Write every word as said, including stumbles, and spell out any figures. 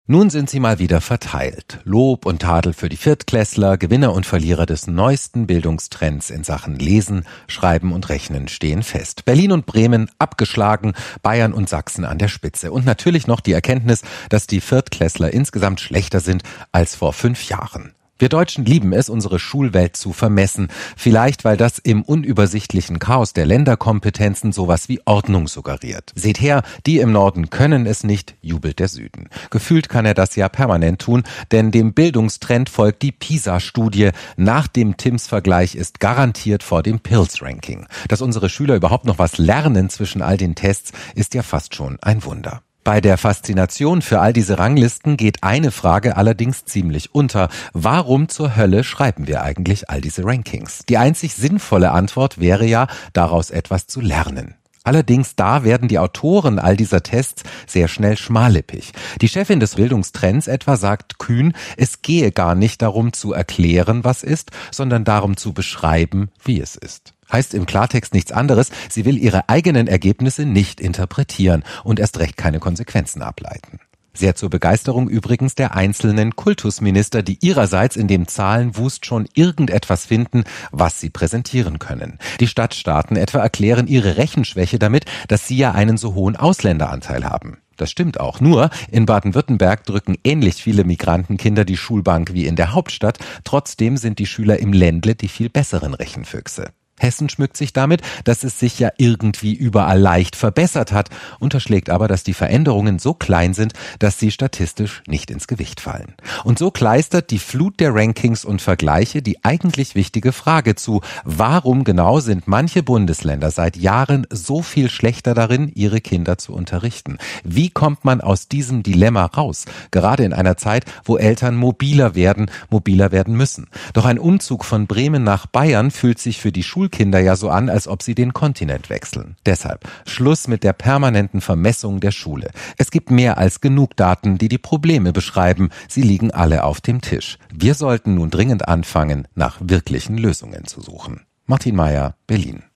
Nun sind sie mal wieder verteilt. Lob und Tadel für die Viertklässler, Gewinner und Verlierer des neuesten Bildungstrends in Sachen Lesen, Schreiben und Rechnen stehen fest. Berlin und Bremen abgeschlagen, Bayern und Sachsen an der Spitze. Und natürlich noch die Erkenntnis, dass die Viertklässler insgesamt schlechter sind als vor fünf Jahren. Wir Deutschen lieben es, unsere Schulwelt zu vermessen. Vielleicht, weil das im unübersichtlichen Chaos der Länderkompetenzen sowas wie Ordnung suggeriert. Seht her, die im Norden können es nicht, jubelt der Süden. Gefühlt kann er das ja permanent tun, denn dem Bildungstrend folgt die PISA-Studie. Nach dem Tims-Vergleich ist garantiert vor dem Pils-Ranking. Dass unsere Schüler überhaupt noch was lernen zwischen all den Tests, ist ja fast schon ein Wunder. Bei der Faszination für all diese Ranglisten geht eine Frage allerdings ziemlich unter. Warum zur Hölle schreiben wir eigentlich all diese Rankings? Die einzig sinnvolle Antwort wäre ja, daraus etwas zu lernen. Allerdings da werden die Autoren all dieser Tests sehr schnell schmallippig. Die Chefin des Bildungstrends etwa sagt kühn, es gehe gar nicht darum zu erklären, was ist, sondern darum zu beschreiben, wie es ist. Heißt im Klartext nichts anderes, sie will ihre eigenen Ergebnisse nicht interpretieren und erst recht keine Konsequenzen ableiten. Sehr zur Begeisterung übrigens der einzelnen Kultusminister, die ihrerseits in dem Zahlenwust schon irgendetwas finden, was sie präsentieren können. Die Stadtstaaten etwa erklären ihre Rechenschwäche damit, dass sie ja einen so hohen Ausländeranteil haben. Das stimmt auch, nur in Baden-Württemberg drücken ähnlich viele Migrantenkinder die Schulbank wie in der Hauptstadt, trotzdem sind die Schüler im Ländle die viel besseren Rechenfüchse. Hessen schmückt sich damit, dass es sich ja irgendwie überall leicht verbessert hat, unterschlägt aber, dass die Veränderungen so klein sind, dass sie statistisch nicht ins Gewicht fallen. Und so kleistert die Flut der Rankings und Vergleiche die eigentlich wichtige Frage zu: Warum genau sind manche Bundesländer seit Jahren so viel schlechter darin, ihre Kinder zu unterrichten? Wie kommt man aus diesem Dilemma raus? Gerade in einer Zeit, wo Eltern mobiler werden, mobiler werden müssen. Doch ein Umzug von Bremen nach Bayern fühlt sich für die Schul Kinder ja so an, als ob sie den Kontinent wechseln. Deshalb Schluss mit der permanenten Vermessung der Schule. Es gibt mehr als genug Daten, die die Probleme beschreiben. Sie liegen alle auf dem Tisch. Wir sollten nun dringend anfangen, nach wirklichen Lösungen zu suchen. Martin Meyer, Berlin.